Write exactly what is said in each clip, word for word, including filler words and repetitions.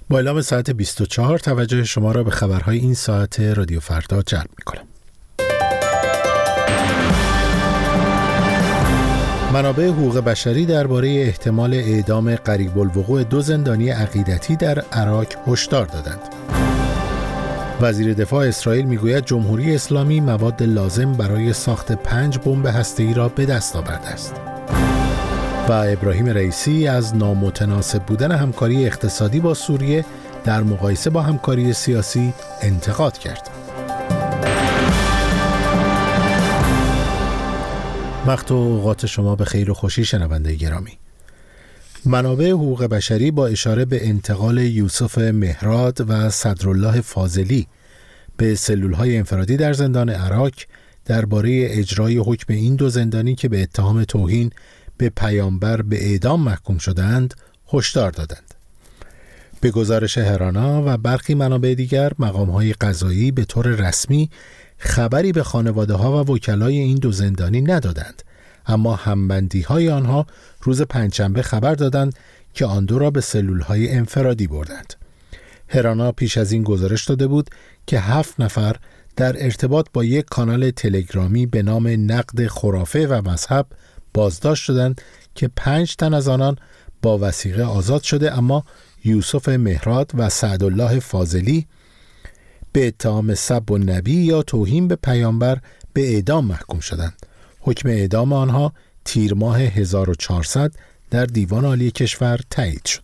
با اعلام ساعت بیست و چهار توجه شما را به خبرهای این ساعت رادیو فردا جلب می‌کنم. منابع حقوق بشری درباره احتمال اعدام قریب الوقوع دو زندانی عقیدتی در عراق هشدار دادند. وزیر دفاع اسرائیل میگوید جمهوری اسلامی مواد لازم برای ساخت پنج بمب هسته‌ای را به دست آورده است. و ابراهیم رئیسی از نامتناسب بودن همکاری اقتصادی با سوریه در مقایسه با همکاری سیاسی انتقاد کرد. وقت و اوقات شما به خیر و خوشی شنونده گرامی. منابع حقوق بشری با اشاره به انتقال یوسف مهراد و صدرالله فاضلی به سلول‌های انفرادی در زندان عراق درباره اجرای حکم این دو زندانی که به اتهام توهین به پیامبر به اعدام محکوم شدند هشدار دادند. به گزارش هرانا و برخی منابع دیگر، مقام‌های قضایی به طور رسمی خبری به خانواده‌ها و وکلای این دو زندانی ندادند، اما همبندی‌های آنها روز پنجشنبه خبر دادند که آن دو را به سلول‌های انفرادی بردند. هرانا پیش از این گزارش داده بود که هفت نفر در ارتباط با یک کانال تلگرامی به نام نقد خرافه و مذهب بازداشت شدند که پنج تن از آنان با وثیقه آزاد شده، اما یوسف مهراد و سعدالله فاضلی به اتهام سب النبی یا توهین به پیامبر به اعدام محکوم شدند. حکم اعدام آنها تیر ماه هزار و چهارصد در دیوان عالی کشور تایید شد.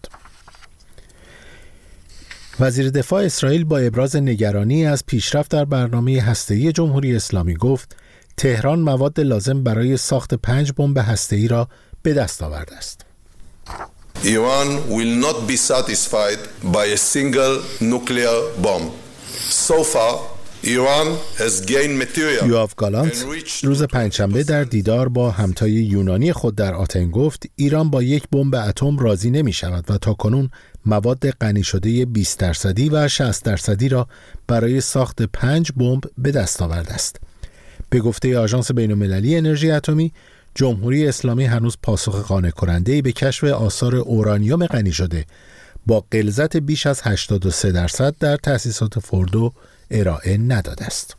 وزیر دفاع اسرائیل با ابراز نگرانی از پیشرفت در برنامه هسته‌ای جمهوری اسلامی گفت تهران مواد لازم برای ساخت پنج بمب هسته‌ای را به دست آورده است. Iran will not be satisfied by a single nuclear bomb. So far, Iran has gained material. یواف گالانت روز پنجشنبه در دیدار با همتای یونانی خود در آتن گفت ایران با یک بمب اتم راضی نمی شود و تاکنون مواد غنی شده بیست درصدی و شصت درصدی را برای ساخت پنج بمب به دست آورده است. به گفته آژانس بین‌المللی انرژی اتمی، جمهوری اسلامی هنوز پاسخ قانع کننده‌ای به کشف آثار اورانیوم غنی شده با غلظت بیش از هشتاد و سه درصد در تأسیسات فوردو ارائه نداده است.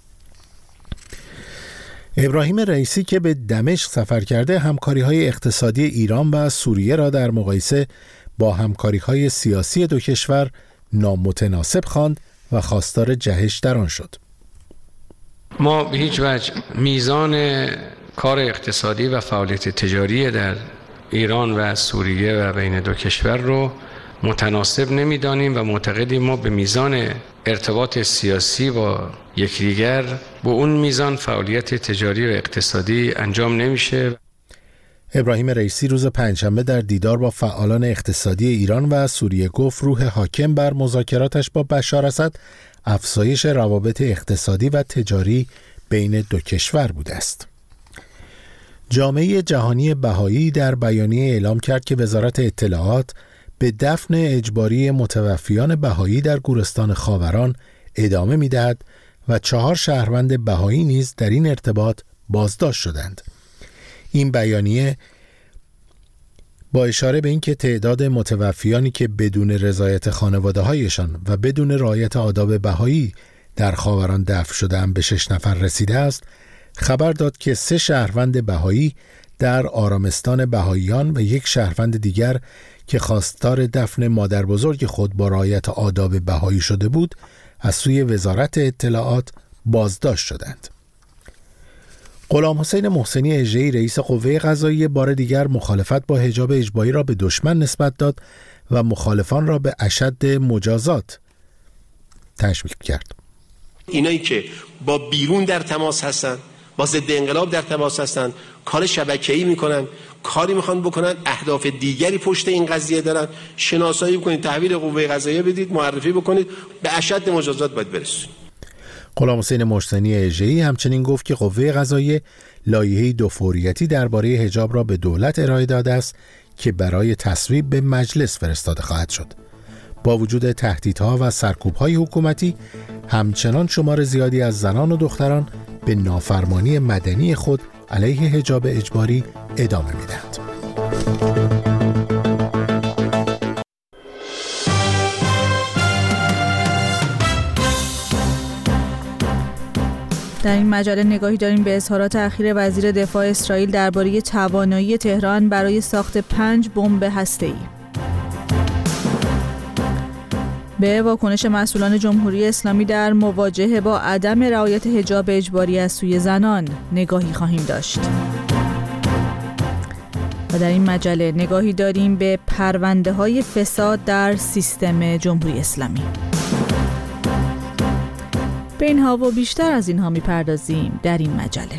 ابراهیم رئیسی که به دمشق سفر کرده، همکاری‌های اقتصادی ایران و سوریه را در مقایسه با همکاری‌های سیاسی دو کشور نامتناسب خواند و خواستار جهش در آن شد. ما به هیچ وجه میزان کار اقتصادی و فعالیت تجاری در ایران و سوریه و بین دو کشور رو متناسب نمی‌دانیم و معتقدیم ما به میزان ارتباط سیاسی با یکدیگر با اون میزان فعالیت تجاری و اقتصادی انجام نمیشه. ابراهیم رئیسی روز پنجشنبه در دیدار با فعالان اقتصادی ایران و سوریه گفت روح حاکم بر مذاکراتش با بشار اسد افزایش روابط اقتصادی و تجاری بین دو کشور بوده است. جامعه جهانی بهایی در بیانیه اعلام کرد که وزارت اطلاعات به دفن اجباری متوفیان بهایی در گورستان خاوران ادامه می‌دهد و چهار شهروند بهایی نیز در این ارتباط بازداشت شدند. این بیانیه با اشاره به اینکه تعداد متوفیانی که بدون رضایت خانواده‌هایشان و بدون رعایت آداب بهایی در خاوران دفن شده‌اند به شش نفر رسیده است، خبر داد که سه شهروند بهایی در آرامستان بهاییان و یک شهروند دیگر که خواستار دفن مادر بزرگ خود با رعایت آداب بهایی شده بود از سوی وزارت اطلاعات بازداشت شدند. غلام حسین محسنی اژه‌ای رئیس قوه قضاییه بار دیگر مخالفت با حجاب اجباری را به دشمن نسبت داد و مخالفان را به اشد مجازات تشویق کرد. اینایی که با بیرون در تماس هستن، با ضد انقلاب در تماس هستن، کار شبکه‌ای میکنن، کاری میخوان بکنن، اهداف دیگری پشت این قضیه دارن، شناسایی بکنید، تحویل قوه قضاییه بدید، معرفی بکنید، به اشد مجازات باید برسید. غلام حسین محسنی اژه‌ای همچنین گفت که قوه قضاییه لایحه دو فوریتی درباره حجاب را به دولت ارائه داده است که برای تصویب به مجلس فرستاده خواهد شد. با وجود تهدیدها و سرکوب‌های حکومتی، همچنان شمار زیادی از زنان و دختران به نافرمانی مدنی خود علیه حجاب اجباری ادامه می‌دهند. در این مجله نگاهی داریم به اظهارات اخیر وزیر دفاع اسرائیل درباره توانایی تهران برای ساخت پنج بمب هسته‌ای. به واکنش مسئولان جمهوری اسلامی در مواجهه با عدم رعایت حجاب اجباری از سوی زنان نگاهی خواهیم داشت. و در این مجله نگاهی داریم به پرونده‌های فساد در سیستم جمهوری اسلامی. به اینها و بیشتر از اینها می‌پردازیم در این مجله.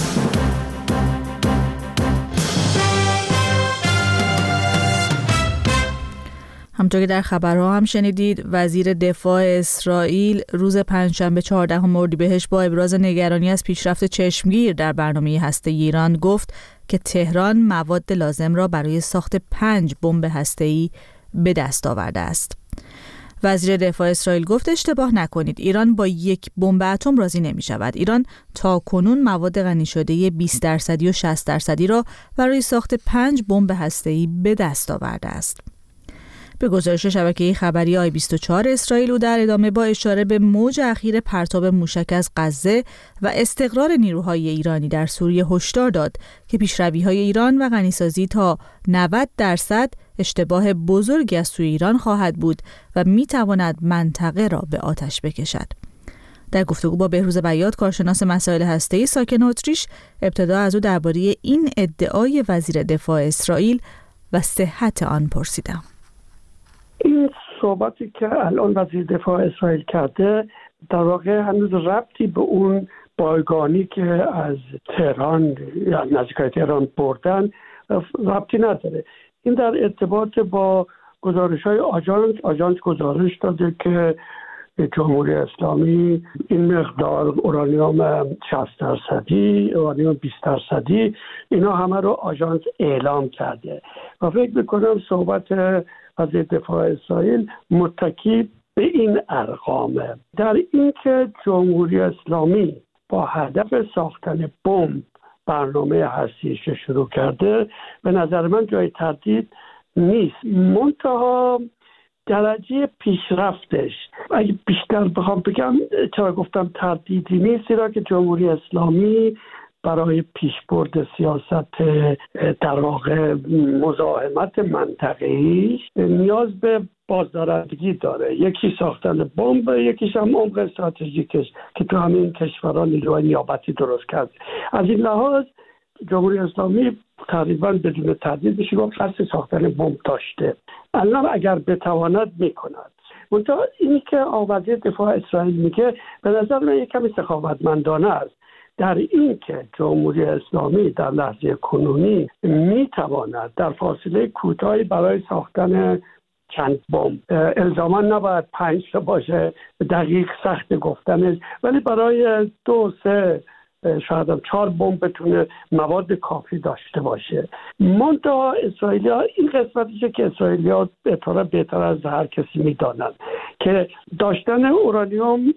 همونطور که در خبرها هم شنیدید، وزیر دفاع اسرائیل روز پنجشنبه چهاردهم اردیبهشت با ابراز نگرانی از پیشرفت چشمگیر در برنامه هسته‌ای ایران گفت که تهران مواد لازم را برای ساخت پنج بمب هسته‌ای به دست آورده است. وزیر دفاع اسرائیل گفت اشتباه نکنید، ایران با یک بمب اتم راضی نمی شود. ایران تا کنون مواد غنی شده بیست درصدی و شصت درصدی را برای ساخت پنج بمب هسته‌ای به دست آورده است. به گزارش شبکه خبری آی بیست و چهار اسرائیل، او در ادامه با اشاره به موج اخیر پرتاب موشک از غزه و استقرار نیروهای ایرانی در سوریه هشدار داد که پیشروی‌های ایران و غنیسازی تا نود درصد اشتباه بزرگی از سوی ایران خواهد بود و می‌تواند منطقه را به آتش بکشد. در گفتگو با بهروز بیات، کارشناس مسائل هسته‌ای ساکن اتریش، ابتدا از او درباره این ادعای وزیر دفاع اسرائیل و صحت آن پرسیدم. این صحبتی که الان وزیر دفاع اسرائیل کرده در واقع هنوز ربطی به اون بایگانی که از تهران یا نزدیکای تهران بردن ربطی نداره. این در ارتباط با گزارش‌های آژانس آژانس گزارش داده که جمهوری اسلامی این مقدار اورانیوم شصت درصدی، اورانیوم بیست درصدی، اینا همه رو آژانس اعلام کرده و فکر می‌کنم صحبت وزیر دفاع اسرائیل متکی به این ارقامه، در اینکه جمهوری اسلامی با هدف ساختن بمب برنامه هستی‌اش شروع کرده به نظر من جای تردید نیست. منتها درجه پیشرفتش، اگه بیشتر بخوام بگم چرا گفتم تردیدی نیست، زیرا که جمهوری اسلامی برای پیشبرد سیاست در واقع مزاحمت منطقه‌ای نیاز به بازدارندگی داره. یکی ساختن بمب، یکیش هم عمق استراتژیکش که تو همین کشورها نیروهای نیابتی درست کرد. از این لحاظ جمهوری اسلامی تقریبا بدون تردید میشه گفت قصد ساختن بمب داشته. الان اگر بتواند میکند. منتها اینی که وزیر دفاع اسرائیل میگه به نظر من یک کمی سخاوتمندانه است در این که جمهوری اسلامی در لحظه کنونی میتواند در فاصله کوتاهی برای ساختن چند بمب، الزاما نباید پنج تا باشه، دقیق سخت گفتنش، ولی برای دو سه شاید هم چهار بمب بتونه مواد کافی داشته باشه. منتها اسرائیلی‌ها این قسمتیشه که اسرائیلی‌ها بهتر بهتر از هر کسی میدانند که داشتن اورانیوم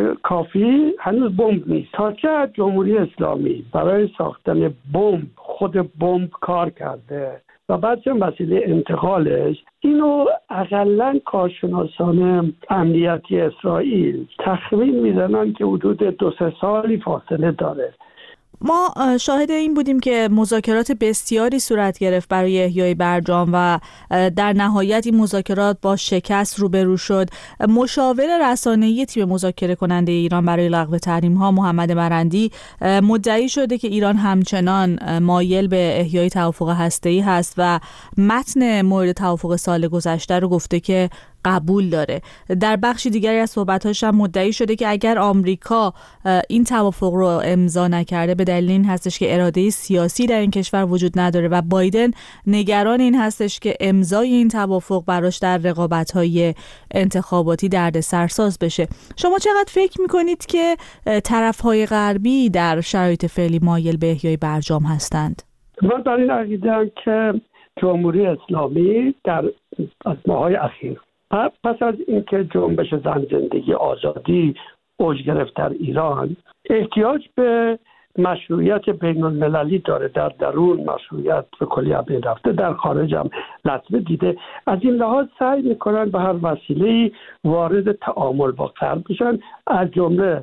کافی هنوز بمب نیست. تا که جمهوری اسلامی برای ساختن بمب خود بمب کار کرده و بعد چه وسیله انتقالش، اینو اقلن کارشناسان امنیتی اسرائیل تخمین میزنن که حدود دو سه سالی فاصله داره. ما شاهد این بودیم که مذاکرات بسیاری صورت گرفت برای احیای برجام و در نهایت این مذاکرات با شکست روبرو شد. مشاور رسانه‌ای تیم مذاکره کننده ایران برای لغو تحریم‌ها محمد مرندی مدعی شده که ایران همچنان مایل به احیای توافق هسته‌ای هست و متن مورد توافق سال گذشته رو گفته که قبول داره. در بخشی دیگری از صحبت‌هاش هم مدعی شده که اگر آمریکا این توافق رو امضا نکرده به دلیل این هستش که اراده سیاسی در این کشور وجود نداره و بایدن نگران این هستش که امضای این توافق براش در رقابت‌های انتخاباتی دردسرساز بشه. شما چقدر فکر می‌کنید که طرف‌های غربی در شرایط فعلی مایل به احیای برجام هستند؟ من در این عقیده‌ام که جمهوری اسلامی در ماه‌های اخیر پس از اینکه جنبش زن زندگی آزادی اوج گرفت در ایران، احتیاج به مشروعیت بین المللی داره. در درون مشروعیت به کلی از بین رفته، در خارج هم لطمه دیده. از این لحاظ سعی میکنن به هر وسیله‌ای وارد تعامل با غرب بشن، از جمله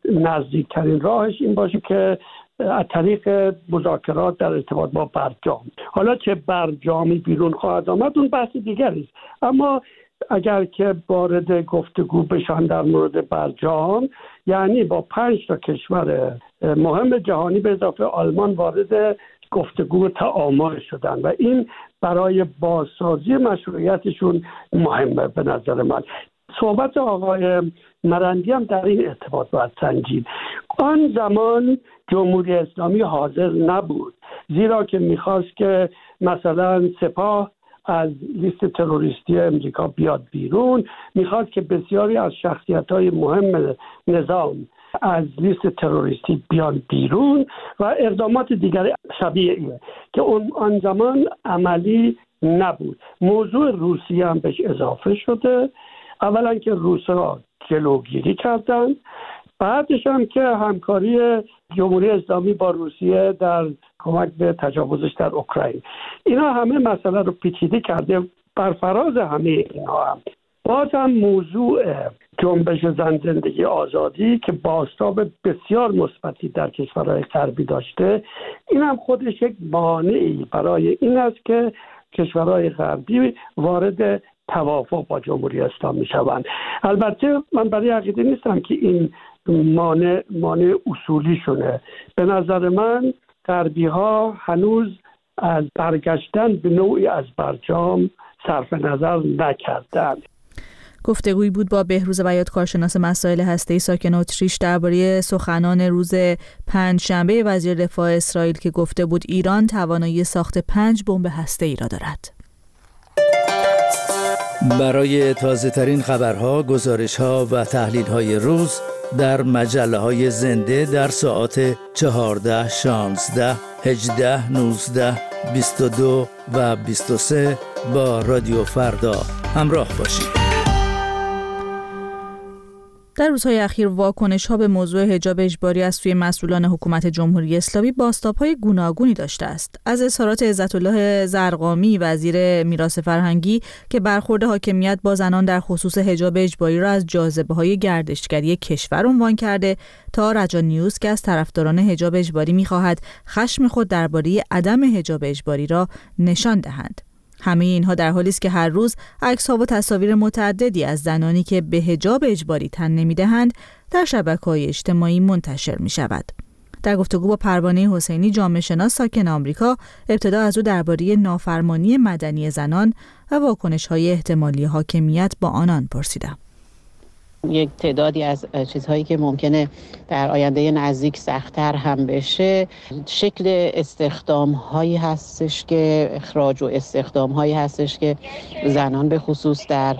نزدیکترین راهش این باشه که از طریق مذاکرات در ارتباط با برجام. حالا چه برجامی بیرون خواهد آمد اون بحث دیگری است، اما اگر که وارد گفتگو بشن در مورد برجام، یعنی با پنج تا کشور مهم جهانی به اضافه آلمان وارد گفتگو تعامل شدن و این برای بازسازی مشروعیتشون مهمه به نظر من. صحبت آقای مرندی هم در این ارتباط باید سنجید. آن زمان جمهوری اسلامی حاضر نبود، زیرا که میخواست که مثلا سپاه از لیست تروریستی امریکا بیاد بیرون، میخواست که بسیاری از شخصیت‌های مهم نظام از لیست تروریستی بیان بیرون و اقدامات دیگر شبیه اینه که اون آن زمان عملی نبود. موضوع روسیه هم بهش اضافه شده. اولا که روس‌ها جلوگیری کردن، بعدش هم که همکاری جمهوری اسلامی با روسیه در کمک به تجاوزش در اوکراین، اینا همه مسئله رو پیچیده کرده. برفراز همه اینا هم باز هم موضوع جنبش زن زندگی آزادی که بازتاب بسیار مثبتی در کشورهای غربی داشته، این هم خودش یک مانعی برای این است که کشورهای غربی وارد توافق با جمهوری اسلامی شوند. البته من برای عقیده نیستم که این مانع مانع اصولی شونه. به نظر من غربی ها هنوز از برگشتن به نوعی از برجام صرف نظر نکردند. گفتگویی بود با بهروز بیات، کارشناس مسائل هسته‌ای ساکن اتریش، درباره سخنان روز پنجشنبه وزیر دفاع اسرائیل که گفته بود ایران توانایی ساخت پنج بمب هسته‌ای را دارد. برای تازه ترین خبرها، گزارش‌ها و تحلیل‌های روز در مجله‌های زنده در ساعات چهارده، شانزده، هجده، نوزده، بیست و دو و بیست و سه با رادیو فردا همراه باشید. در روزهای اخیر واکنش‌ها به موضوع حجاب اجباری از سوی مسئولان حکومت جمهوری اسلامی بازتاب‌های گوناگونی داشته است. از اظهارات عزت‌الله زرقامی وزیر میراث فرهنگی که برخورد حاکمیت با زنان در خصوص حجاب اجباری را از جاذبه‌های گردشگری کشور عنوان کرده، تا رجا نیوز که از طرفداران حجاب اجباری می‌خواهد خشم خود درباره عدم حجاب اجباری را نشان دهند. همه اینها در حالی است که هر روز عکس‌ها و تصاویر متعددی از زنانی که به حجاب اجباری تن نمی‌دهند در شبکه‌های اجتماعی منتشر می‌شود. در گفتگو با پروانه حسینی، جامعه شناس ساکن آمریکا، ابتدا از او درباره نافرمانی مدنی زنان و واکنش‌های احتمالی حاکمیت با آنان پرسیدم. یک تعدادی از چیزهایی که ممکنه در آینده نزدیک سخت‌تر هم بشه، شکل استخدام هایی هستش که اخراج و استخدام هایی هستش که زنان به خصوص در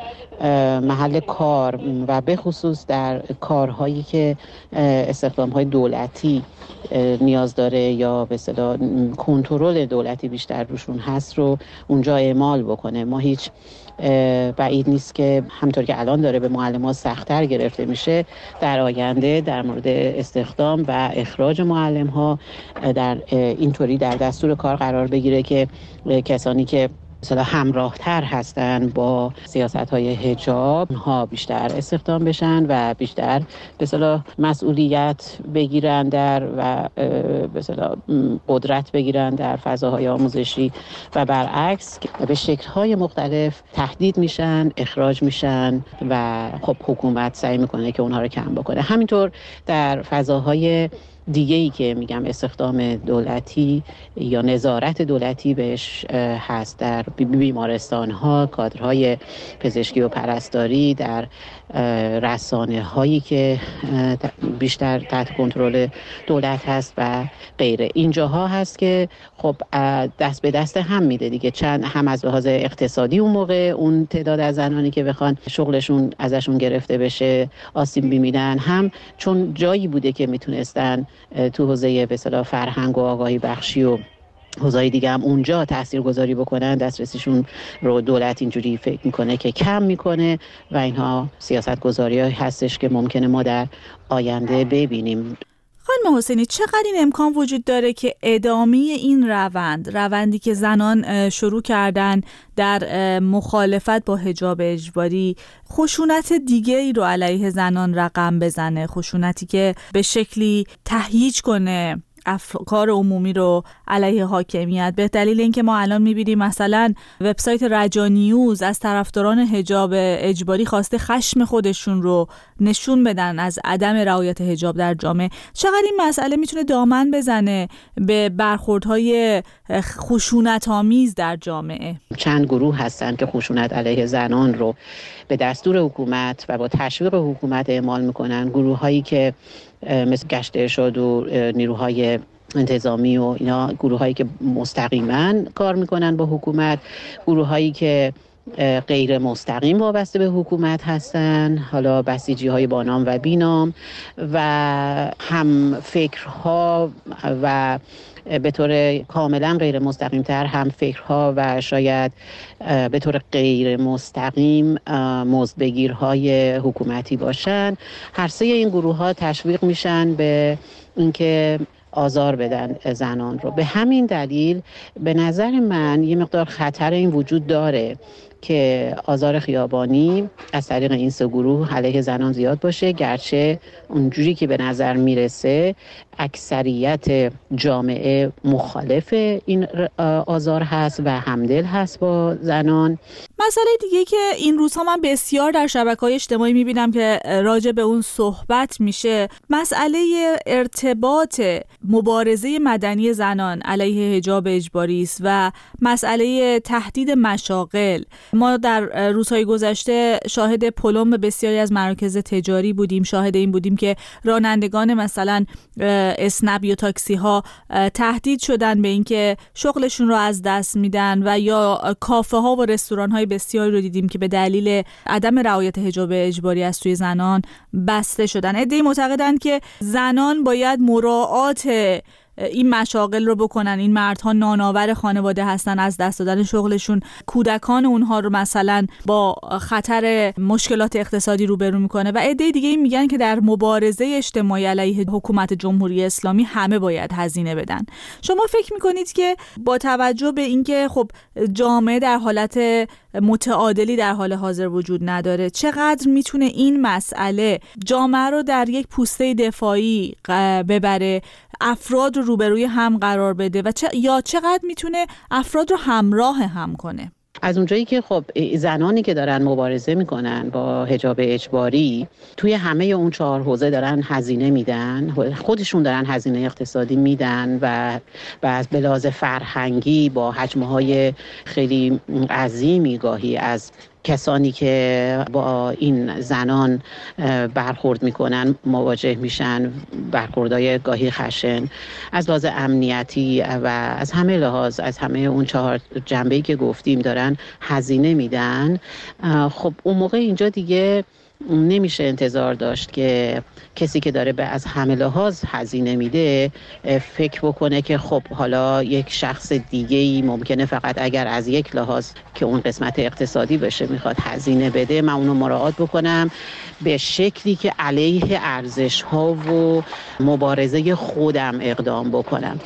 محل کار و به خصوص در کارهایی که استخدام های دولتی نیاز داره یا به اصطلاح کنترل دولتی بیشتر روشون هست رو اونجا اعمال بکنه. ما هیچ بعید نیست که همطور که الان داره به معلم‌ها سخت‌تر گرفته میشه، در آینده در مورد استخدام و اخراج معلم‌ها در اینطوری در دستور کار قرار بگیره که کسانی که مثلا همراه تر هستن با سیاست‌های حجاب ها بیشتر استخدام بشن و بیشتر به اصطلاح مسئولیت بگیرن در و به اصطلاح قدرت بگیرن در فضاهای آموزشی و برعکس به شکل‌های مختلف تهدید میشن، اخراج میشن و خب حکومت سعی میکنه که اونها رو کم بکنه. همینطور در فضاهای دیگه‌ای که میگم استخدام دولتی یا نظارت دولتی بهش هست، در بیمارستان‌ها، کادرهای پزشکی و پرستاری، در رسانه‌هایی که بیشتر تحت کنترل دولت هست و غیره. اینجاها هست که خب دست به دست هم میده دیگه، چند هم از لحاظ اقتصادی اون موقع اون تعداد از زنانی که بخوان شغلشون ازشون گرفته بشه آسیب می‌بینن، هم چون جایی بوده که میتونستن تو حوزه به اصطلاح فرهنگ و آگاهی بخشی و حوزه‌های دیگه هم اونجا تاثیرگذاری بکنن، دسترسیشون رو دولت اینجوری فکر میکنه که کم میکنه و اینها سیاست‌گذاری‌هایی هستش که ممکنه ما در آینده ببینیم. خانم حسینی، چقدر این امکان وجود داره که ادامه این روند روندی که زنان شروع کردن در مخالفت با حجاب اجباری خشونت دیگه ای رو علیه زنان رقم بزنه، خشونتی که به شکلی تهییج کنه افکار عمومی رو علیه حاکمیت، به دلیل اینکه ما الان می‌بینیم مثلا وبسایت رجا نیوز از طرفداران حجاب اجباری خواسته خشم خودشون رو نشون بدن از عدم رعایت حجاب در جامعه. چقدر این مسئله میتونه دامن بزنه به برخوردهای خشونت‌آمیز در جامعه؟ چند گروه هستن که خشونت علیه زنان رو به دستور حکومت و با تشویق حکومت اعمال میکنن. گروه‌هایی که مثل گشت ارشاد و نیروهای انتظامی و اینا، گروه‌هایی که مستقیما کار میکنن با حکومت، گروه‌هایی که غیر مستقیم وابسته به حکومت هستن، حالا بسیجی‌های با نام و بینام، و هم فکرها و به طور کاملا غیر مستقیم تر هم فکرها و شاید به طور غیر مستقیم مزدبگیرهای حکومتی باشن. هر سه این گروه ها تشویق میشن به اینکه آزار بدن زنان رو. به همین دلیل به نظر من یه مقدار خطر این وجود داره که آزار خیابانی از طریق این سه گروه علیه زنان زیاد باشه، گرچه اونجوری که به نظر میرسه اکثریت جامعه مخالف این آزار هست و همدل هست با زنان. مسئله دیگه که این روزها من بسیار در شبکه‌های اجتماعی میبینم که راجع به اون صحبت میشه، مسئله ارتباط مبارزه مدنی زنان علیه حجاب اجباری است و مسئله تهدید مشاغل. ما در روزهای گذشته شاهد پلم بسیاری از مراکز تجاری بودیم، شاهد این بودیم که رانندگان مثلا اسنپ یا تاکسی ها تهدید شدن به اینکه شغلشون رو از دست میدن، و یا کافه ها و رستوران های بسیاری رو دیدیم که به دلیل عدم رعایت حجاب اجباری از سوی زنان بسته شدن. عده‌ای معتقدن که زنان باید مراعات این مشاغل رو بکنن، این مردها نانآور خانواده هستن، از دست دادن شغلشون کودکان اونها رو مثلا با خطر مشکلات اقتصادی روبرو میکنه. و عده دیگه میگن که در مبارزه اجتماعی علیه حکومت جمهوری اسلامی همه باید هزینه بدن. شما فکر میکنید که با توجه به اینکه خب جامعه در حالت متعادلی در حال حاضر وجود نداره، چقدر میتونه این مسئله جامعه رو در یک پوسته دفاعی ببره، افراد رو روبروی هم قرار بده، و چه یا چقدر میتونه افراد رو همراه هم کنه؟ از اونجایی که خب زنانی که دارن مبارزه میکنن با حجاب اجباری توی همه اون چهار حوزه دارن هزینه میدن، خودشون دارن هزینه اقتصادی میدن و و به لحاظ فرهنگی با حجمهای خیلی عظیمی گاهی از کسانی که با این زنان برخورد میکنن مواجه میشن، برخوردهای گاهی خشن از لحاظ امنیتی و از همه لحاظ، از همه اون چهار جنبه‌ای که گفتیم دارن هزینه میدن. خب اون موقع اینجا دیگه نمیشه انتظار داشت که کسی که داره به از همه لحاظ هزینه میده فکر بکنه که خب حالا یک شخص دیگه‌ای ممکنه فقط اگر از یک لحاظ که اون قسمت اقتصادی بشه میخواد هزینه بده، من اونو مراعات بکنم به شکلی که علیه ارزش‌ها و مبارزه خودم اقدام بکنم.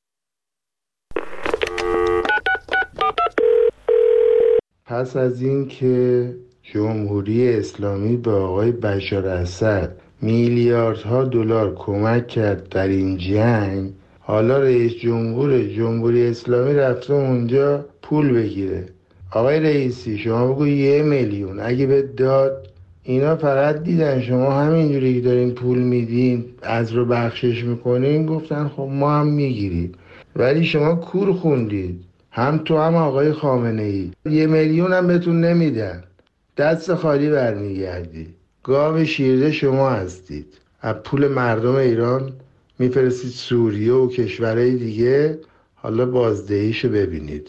پس از این که جمهوری اسلامی به آقای بشار اسد میلیاردها دلار کمک کرد در این جنگ، حالا رئیس جمهور جمهوری اسلامی رفته اونجا پول بگیره. آقای رئیسی شما بگو یه میلیون اگه به داد، اینا فقط دیدن شما همینجوری که دارین پول میدین از رو بخشش میکنین، گفتن خب ما هم میگیریم، ولی شما کور خوندید، هم تو هم آقای خامنه ای. یه میلیون هم بهتون نمیدن، دست خالی برمیگردی. گاو شیرده شما هستید، از پول مردم ایران میفرستید سوریه و کشورهای دیگه، حالا بازدهیشو ببینید.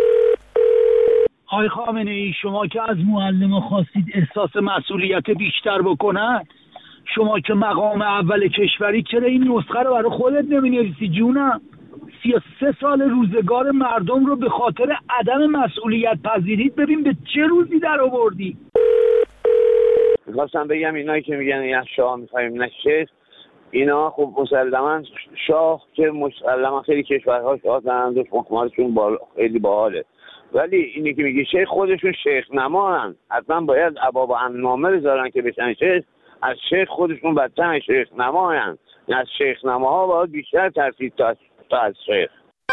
آقای خامنه ای، شما که از معلم خواستید احساس مسئولیت بیشتر بکنن، شما که مقام اول کشوری، چرا این نسخه رو برای خودت نمینویسی جونم؟ سی و سه سال روزگار مردم رو به خاطر عدم مسئولیت پذیریت ببین به چه روزی در آوردی. میخواستم بگم اینایی که میگن یا شاه میخوایم نشست، اینا خب مسلما شاه که مسلما خیلی کشورها شاه دارند و حکومتشون بالا خیلی باحاله، ولی اینی که میگه شیخ خودشون شیخ نماهن، حتما باید ابواب النامه بذارن که بشن شیخ. از شیخ خودشون بدتر شیخ نماهن، از شیخ نماها باید بیشتر ترسید تا, تا از شیخ.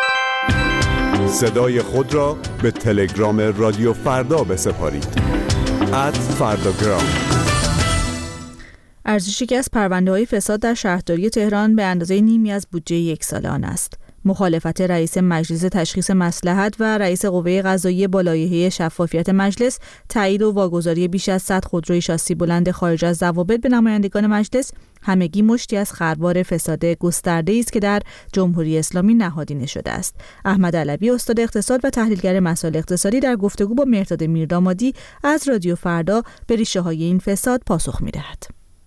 صدای خود را به تلگرام رادیو فردا بسپارید. ات فرداگرام. ارزش یکی از پرونده‌های فساد در شهرداری تهران به اندازه نیمی از بودجه یک سال آن است. مخالفت رئیس مجلس تشخیص مصلحت و رئیس قوه قضاییه با لایحه شفافیت مجلس، تایید و واگذاری بیش از صد خودروی شاسی بلند خارج از ضوابط به نمایندگان مجلس، همگی مشتی از خروار فساد گسترده‌ای است که در جمهوری اسلامی نهادینه شده است. احمد علوی، استاد اقتصاد و تحلیلگر مسائل اقتصادی، در گفتگو با مهرداد میردامادی از رادیو فردا به ریشه‌های این فساد پاسخ می‌دهد.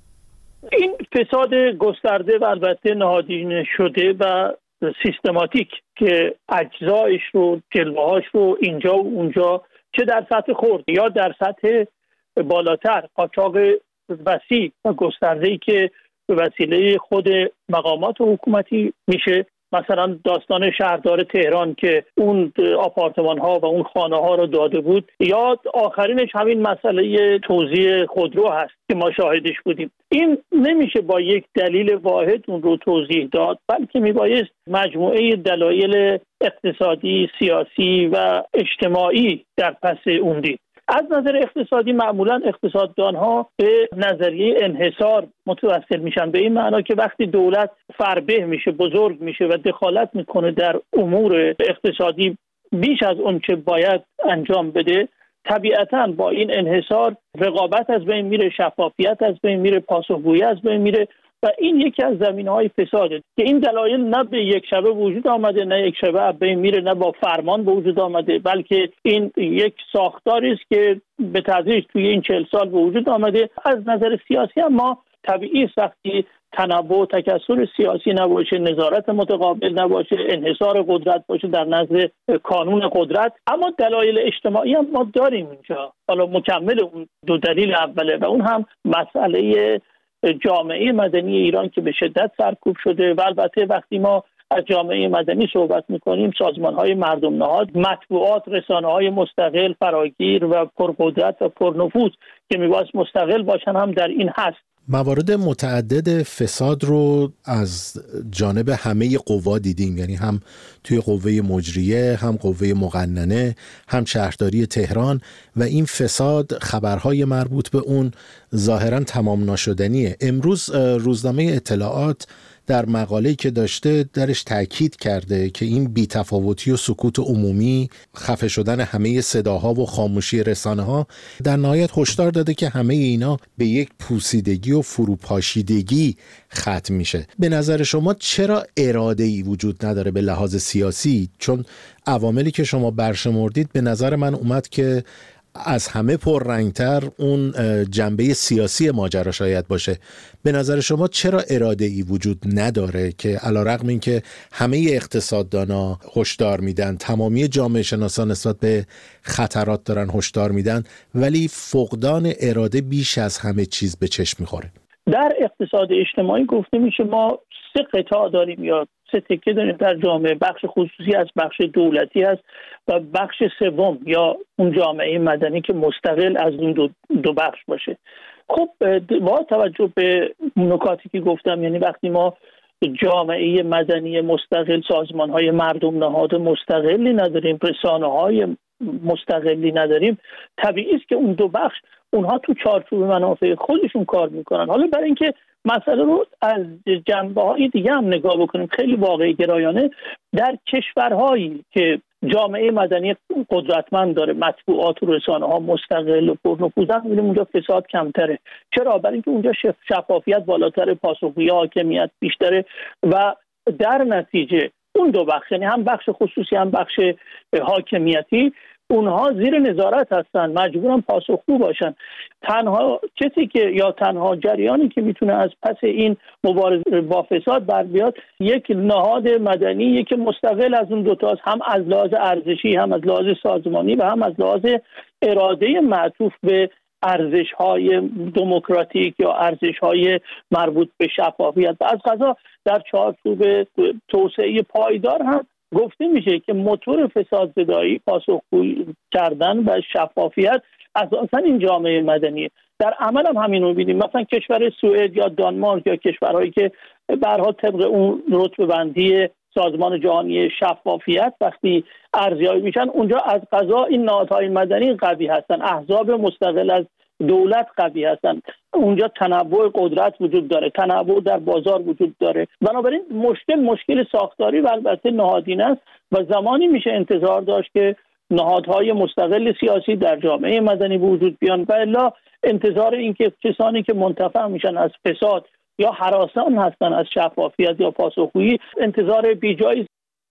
این فساد گسترده و البته نهادینه شده و سیستماتیک که اجزایش رو، جلوهاش رو اینجا و اونجا، چه در سطح خرد یا در سطح بالاتر، قاچاق وسیع و گسترده‌ای که به وسیله خود مقامات حکومتی میشه، مثلا داستان شهردار تهران که اون آپارتمان ها و اون خانه ها رو داده بود، یا آخرینش همین مسئله توزیع خودرو هست که ما شاهدش بودیم. این نمیشه با یک دلیل واحد اون رو توضیح داد، بلکه میبایست مجموعه دلایل اقتصادی، سیاسی و اجتماعی در پس اون دید. از نظر اقتصادی معمولا اقتصاددانها به نظریه انحصار متوسل میشن، به این معنا که وقتی دولت فربه میشه، بزرگ میشه و دخالت میکنه در امور اقتصادی بیش از اون چه باید انجام بده، طبیعتاً با این انحصار رقابت از بین میره، شفافیت از بین میره، پاسخگویی از بین میره و این یکی از زمینه‌های فساده که این دلایل نه به یک شبه وجود آمده، نه یک شبه از بین میره، نه با فرمان به وجود آمده، بلکه این یک ساختاری است که به تدریج توی این چهل سال به وجود آمده. از نظر سیاسی هم ما طبیعی است وقتی تنوع و تکثر سیاسی نباشه، نظارت متقابل نباشه، انحصار قدرت باشه در نظر کانون قدرت. اما دلایل اجتماعی هم ما داریم اینجا، حالا مکمل اون دو دلیل اوله و اون هم مسئله جامعه مدنی ایران که به شدت سرکوب شده و البته وقتی ما از جامعه مدنی صحبت میکنیم، سازمان‌های مردم نهاد، مطبوعات، رسانه‌های مستقل، فراگیر و پرقدرت و پرنفوذ که میبایست مستقل باشن هم در این هست. موارد متعدد فساد رو از جانب همه قوا دیدیم، یعنی هم توی قوه مجریه، هم قوه مقننه، هم شهرداری تهران، و این فساد خبرهای مربوط به اون ظاهراً تمام ناشدنیه. امروز روزنامه اطلاعات در مقاله‌ای که داشته درش تاکید کرده که این بی‌تفاوتی و سکوت عمومی، خفه شدن همه صداها و خاموشی رسانه‌ها، در نهایت هشدار داده که همه اینا به یک پوسیدگی و فروپاشیدگی ختم میشه. به نظر شما چرا اراده‌ای وجود نداره به لحاظ سیاسی؟ چون عواملی که شما برشمردید به نظر من اومد که از همه پررنگتر اون جنبه سیاسی ماجرا شاید باشه. به نظر شما چرا اراده‌ای وجود نداره که علیرغم این که همه اقتصاددانا هشدار میدن، تمامی جامعه شناسان نسبت به خطرات دارن هشدار میدن، ولی فقدان اراده بیش از همه چیز به چشم میخوره؟ در اقتصاد اجتماعی گفته میشه ما سه قطاع داریم یا سه تکه داریم در جامعه. بخش خصوصی از بخش دولتی هست و بخش سوم یا اون جامعه مدنی که مستقل از این دو, دو بخش باشه. خب با توجه به نکاتی که گفتم، یعنی وقتی ما جامعه مدنی مستقل، سازمان‌های مردم نهاد مستقلی نداریم، رسانه‌های مستقلی نداریم، طبیعی است که اون دو بخش اونها تو چارچوب منافع خودشون کار میکنن. حالا برای اینکه مسئله رو از جنبه‌های دیگه هم نگاه بکنیم، خیلی واقعی گرایانه، در کشورهایی که جامعه مدنی قدرتمند داره، مطبوعات و رسانه‌ها مستقل و پرنفوذن، می‌بینیم اونجا فساد کمتره. چرا؟ برای اینکه اونجا شفافیت بالاتر، پاسخگویی، حاکمیت بیشتره و در نتیجه اون دو بخش، یعنی هم بخش خصوصی هم بخش حاکمیتی، اونها زیر نظارت هستن، مجبورن پاسخگو باشن. تنها کسی که یا تنها جریانی که میتونه از پس این مبارزه با فساد بر بیاد یک نهاد مدنی، یک مستقل از اون دوتاست، هم از لحاظ ارزشی، هم از لحاظ سازمانی و هم از لحاظ اراده معطوف به ارزش‌های دموکراتیک یا ارزش‌های مربوط به شفافیت. و از قضا در چارچوب توسعه پایدار هم گفته میشه که موتور فسادزدایی پاسخگویی کردن و شفافیت اساساً این جامعه مدنیه. در عمل هم همین رو می‌بینیم. مثلا کشور سوئد یا دانمارک یا کشورهایی که به هر حال طبق اون رتبه بندی سازمان جهانی شفافیت وقتی ارزیابی میشن، اونجا از قضا این نهادهای مدنی قوی هستن، احزاب مستقل از دولت قوی هستن، اونجا تنوع قدرت وجود داره، تنوع در بازار وجود داره. بنابراین مشکل مشکل ساختاری و البته نهادینه است و زمانی میشه انتظار داشت که نهادهای مستقل سیاسی در جامعه مدنی وجود بیان و الا انتظار این که کسانی که منتفع میشن از فساد یا هراسان هستن از شفافیت یا پاسخگویی انتظار بیجایی.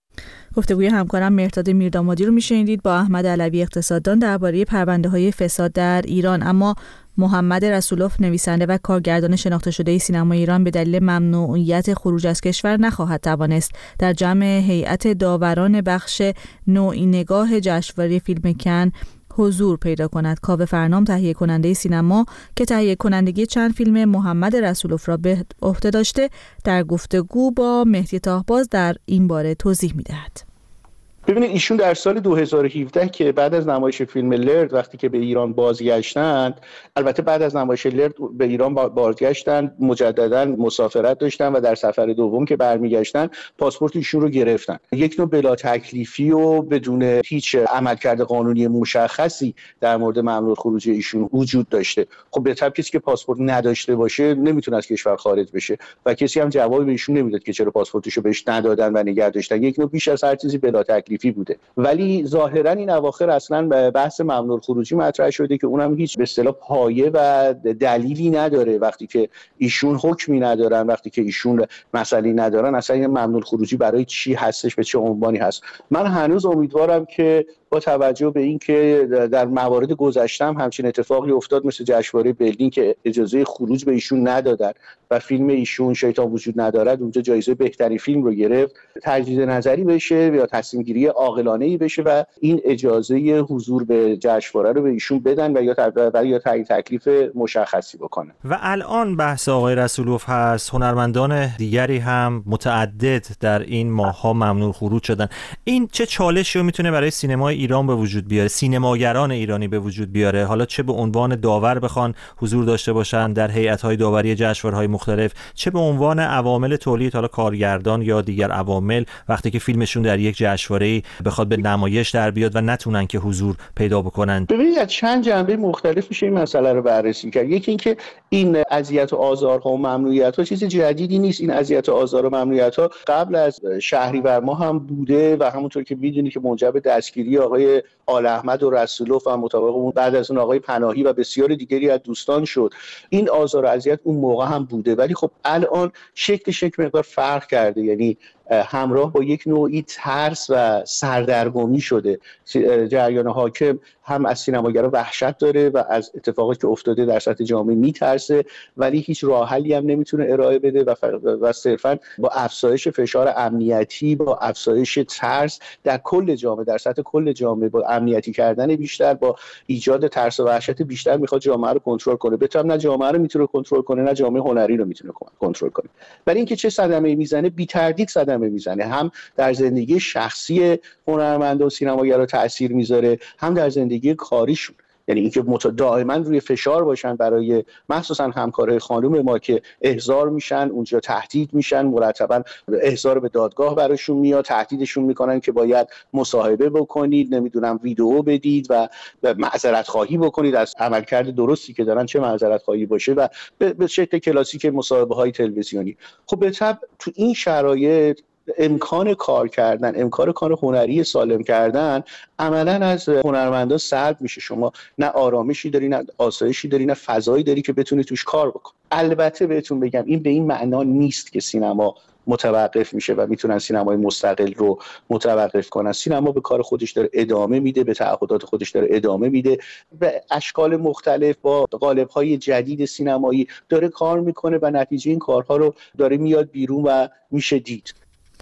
گفتگوی همکارم مهرداد میردامادی رو میشنیدید با احمد علوی اقتصاددان درباره پرونده‌های فساد در ایران. اما محمد رسولوف نویسنده و کارگردان شناخته شده سینما ایران به دلیل ممنوعیت خروج از کشور نخواهد توانست در جمع هیئت داوران بخش نوعی نگاه جشنواره فیلم کن حضور پیدا کند. کاوه فرنام تهیه کننده سینما که تهیه کنندگی چند فیلم محمد رسولوف را به عهده داشته در گفتگو با مهدی طاهباز در این باره توضیح می‌دهد. ببینید ایشون در سال دو هزار و هفده که بعد از نمایش فیلم لرد وقتی که به ایران بازگشتند، البته بعد از نمایش لرد به ایران بازگشتند، مجددا مسافرت داشتن و در سفر دوم که برمیگشتن پاسپورت ایشون رو گرفتن. یک نوع بلا تکلیفی و بدون هیچ عملکرد قانونی مشخصی در مورد ممنوع خروج ایشون وجود داشته. خب به طبع کسی که پاسپورت نداشته باشه نمیتونه از کشور خارج بشه و کسی هم جوابی به ایشون نمیداد که چرا پاسپورتشو بهش ندادن و نگه داشتن. یک نوع بیش از هر چیزی بلا تکلیفی بوده. ولی ظاهرا این اواخر اصلا بحث ممنوع خروجی مطرح شده که اونم هیچ به اصطلاح پایه و دلیلی نداره. وقتی که ایشون حکمی ندارن، وقتی که ایشون مسئله ندارن، اصلا این ممنوع خروجی برای چی هستش، به چه عنوانی هست. من هنوز امیدوارم که با توجه به این که در موارد گذشته هم همچین اتفاقی افتاد، مثل جشنواره برلین که اجازه خروج به ایشون ندادن و فیلم ایشون شیطان وجود ندارد اونجا جایزه بهترین فیلم رو گرفت، تجدید نظری بشه یا تصمیم گیری عاقلانه‌ای بشه و این اجازه حضور به جشنواره رو به ایشون بدن و یا برای یا تعیین تکلیف مشخصی بکنن. و الان بحث آقای رسولوف هست، هنرمندان دیگری هم متعدد در این ماه‌ها ممنوع خروج شدن. این چه چالشی رو میتونه برای سینمای ایران به وجود بیاره، سینماگران ایرانی به وجود بیاره؟ حالا چه به عنوان داور بخوان حضور داشته باشن در هیئت‌های داوری جشنواره‌های مختلف، چه به عنوان عوامل تولید، حالا کارگردان یا دیگر عوامل، وقتی که فیلمشون در یک جشنواره بخواد به نمایش در بیاد و نتونن که حضور پیدا بکنن. ببینید از چند جنبه مختلف میشه این مسئله رو بررسی کرد. یکی اینکه این اذیت و آزارها و ممنوعیت‌ها چیز جدیدی نیست. این اذیت و آزار و ممنوعیت‌ها قبل از شهریور ماه هم بوده و همونطور که می‌دونید که منجر به دستگیری آقای آل احمد و رسولوف و مطابق اون بعد از اون آقای پناهی و بسیار دیگری از دوستان شد. این آزار و اذیت اون موقع هم بوده، ولی خب الان شکلش یک مقدار فرق کرده، یعنی همراه با یک نوعی ترس و سردرگمی شده. جریان حاکم هم از سینماگرا وحشت داره و از اتفاقاتی که افتاده در سطح جامعه میترسه، ولی هیچ راه حلی هم نمیتونه ارائه بده و, و صرفا با افزایش فشار امنیتی، با افزایش ترس در کل جامعه، در سطح کل جامعه، با امنیتی کردن بیشتر، با ایجاد ترس و وحشت بیشتر میخواد جامعه رو کنترل کنه. بهتر نه جامعه رو میتونه کنترل کنه نه جامعه هنری رو میتونه کنترل کنه. ولی اینکه چه صدمه‌ای میزنه بی تردید صدمه میزنه، هم در زندگی شخصی هنرمندا و سینماگرا تاثیر میذاره، هم در زندگی کاریشون. یعنی اینکه دائما روی فشار باشن برای مخصوصا همکارای خانم ما که احضار میشن اونجا، تهدید میشن، مرتبا احضار به دادگاه براشون میاد، تهدیدشون میکنن که باید مصاحبه بکنید، نمیدونم ویدیو بدید و معذرت خواهی بکنید از عملکرد درستی که دارن، چه معذرت خواهی باشه، و به شکل کلاسیک مصاحبه های تلویزیونی. خب به طبع تو این شرایط امکان کار کردن، امکان کار هنری سالم کردن عملاً از هنرمندا سلب میشه. شما نه آرامشی داری، نه آسایشی داری، نه فضایی داری که بتونی توش کار بکنی. البته بهتون بگم این به این معنا نیست که سینما متوقف میشه و میتونن سینمای مستقل رو متوقف کنن. سینما به کار خودش داره ادامه میده، به تعهدات خودش داره ادامه میده، به اشکال مختلف با قالب‌های جدید سینمایی داره کار میکنه و نتیجه این کارها رو داره میاد بیرون و میشه دید.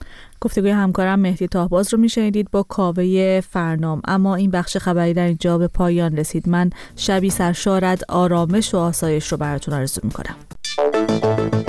گفتگوی همکارم مهدی طاهباز رو میشنیدید با کاوه فرنام. اما این بخش خبری در اینجا به پایان رسید. من شبی سرشار از آرامش و آسایش رو براتون آرزو میکنم.